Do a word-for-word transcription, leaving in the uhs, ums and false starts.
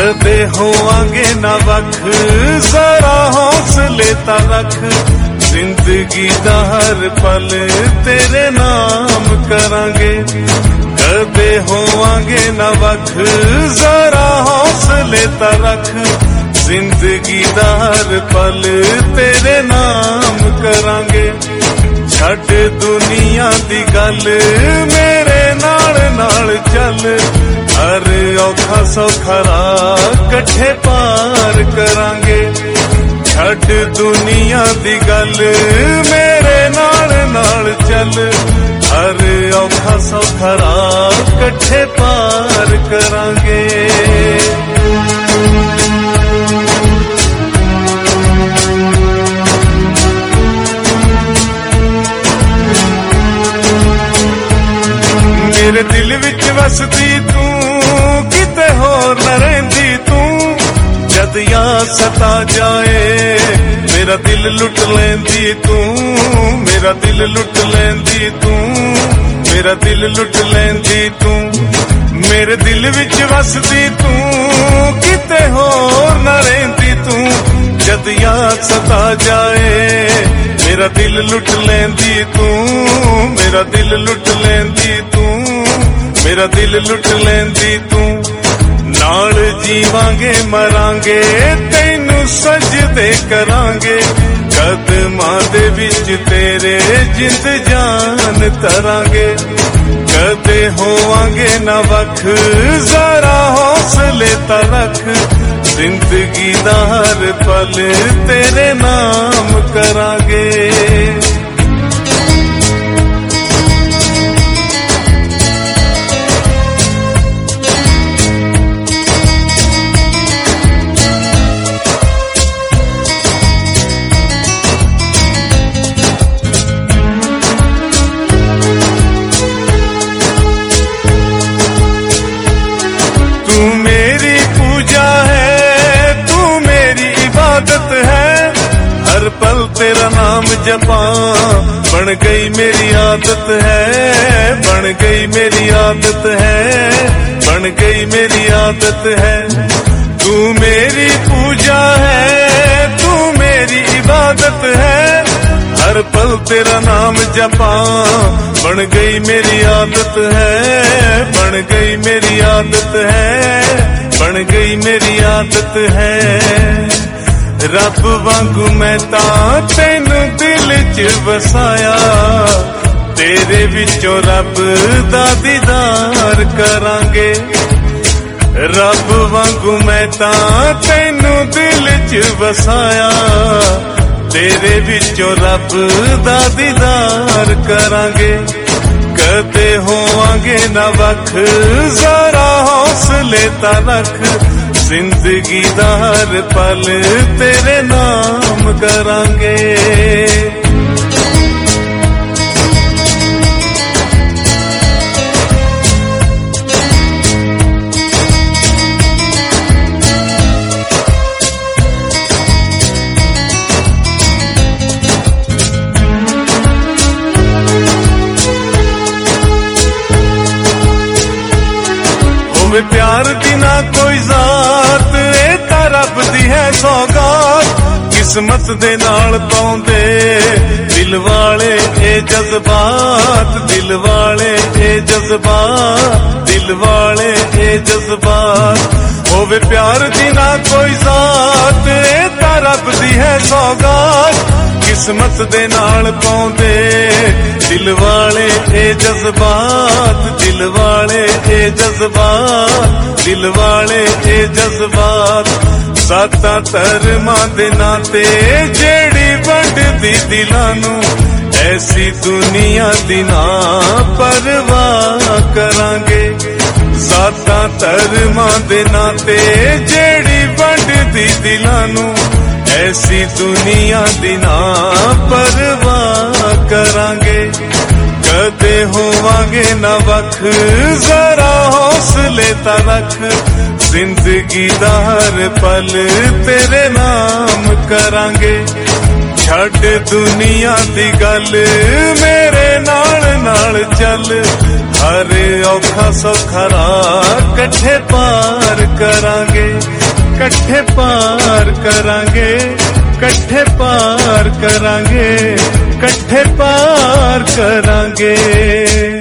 कदे होवांगे ना वख, जरा हौसले ता रख, जिंदगी दा हर पल तेरे नाम करांगे। कदे होवांगे ना वख, जरा हौसले ता रख, जिंदगी दा हर पल तेरे नाम करांगे। छड्ड दुनिया दी गल, मेरे नाल नाल चल, हर औखा सौखा राह कट्ठे पार करांगे। छड्ड दुनिया दी गल, मेरे नाल नाल चल, हर औखा सौखा राह कट्ठे पार करांगे। मेरे दिल विच वसदी तू, किते होर न रहिंदी तू, जद याद सता जाए मेरा दिल लुट लेंदी तू, मेरा दिल लुट लेंदी तू, मेरा दिल लुट लेंदी तू। मेरे दिल विच वसदी तू, किते होर न रहिंदी तू, जद याद सता जाए मेरा दिल लुट लेंदी तू, मेरा दिल लुट लेंदी तू, मेरा दिल लुट लेंदी तू। नाल जीवांगे मरांगे, तैनू सजदे करांगे, कदमां दे विच तेरे जिंद जान तरांगे। कदे होवांगे ना वख, जरा हौसले ता रख, जिंदगी दा हर पल तेरे नाम करांगे। तू मेरी पूजा है, तू मेरी इबादत है, हर पल तेरा नाम जपा, बन गई मेरी आदत है, बन गई मेरी आदत है, बन गई मेरी आदत है। तू मेरी पूजा है, तू मेरी इबादत है, हर पल तेरा नाम जपा, बन गई मेरी आदत है, बन गई मेरी आदत है, बन गई मेरी आदत है। रब वांगू मैं तां तैनू दिल च वसाया, तेरे विचों रब दा दीदार करांगे। रब वांगू मैं तां तैनू दिल च वसाया, तेरे विचों रब दा दीदार करांगे। कदे होवांगे ना वख, जरा हौसले ता रख, जिंदगी दा हर पल तेरे नाम करांगे। होवे प्यार दी ना कोई जात, ए तां रब दी है सौगात, किस्मत दे नाल पाउंदे दिल वाले ए जज्बात, दिल वाले ए जज्बात, दिल वाले ए जज्बात। होवे प्यार दी ना कोई जात, ए तां रब दी है सौगात, किस्मत दे नाल पाउंदे दिल वाले ए जज्बात, दिल वाले ए जज्बात, दिल वाले ए जज्बात। सातां धर्मां दे नाते जेड़ी वंडदी दिलां नू, ऐसी दुनिया दी ना परवाह करांगे। सातां धर्मां दे नाते जेड़ी वंडदी दिलां नू, ऐसी दुनिया दी ना परवाह करांगे। कदे होवांगे ना वख, जरा हौसले ता रख, जिंदगी दा हर पल तेरे नाम करांगे। छड्ड दुनिया दी गल, मेरे नाल नाल चल, हर औखा सौखा राह कट्ठे पार करांगे। ਇਕੱਠੇ ਪਾਰ ਕਰਾਂਗੇ, ਇਕੱਠੇ ਪਾਰ ਕਰਾਂਗੇ, ਇਕੱਠੇ ਪਾਰ ਕਰਾਂਗੇ।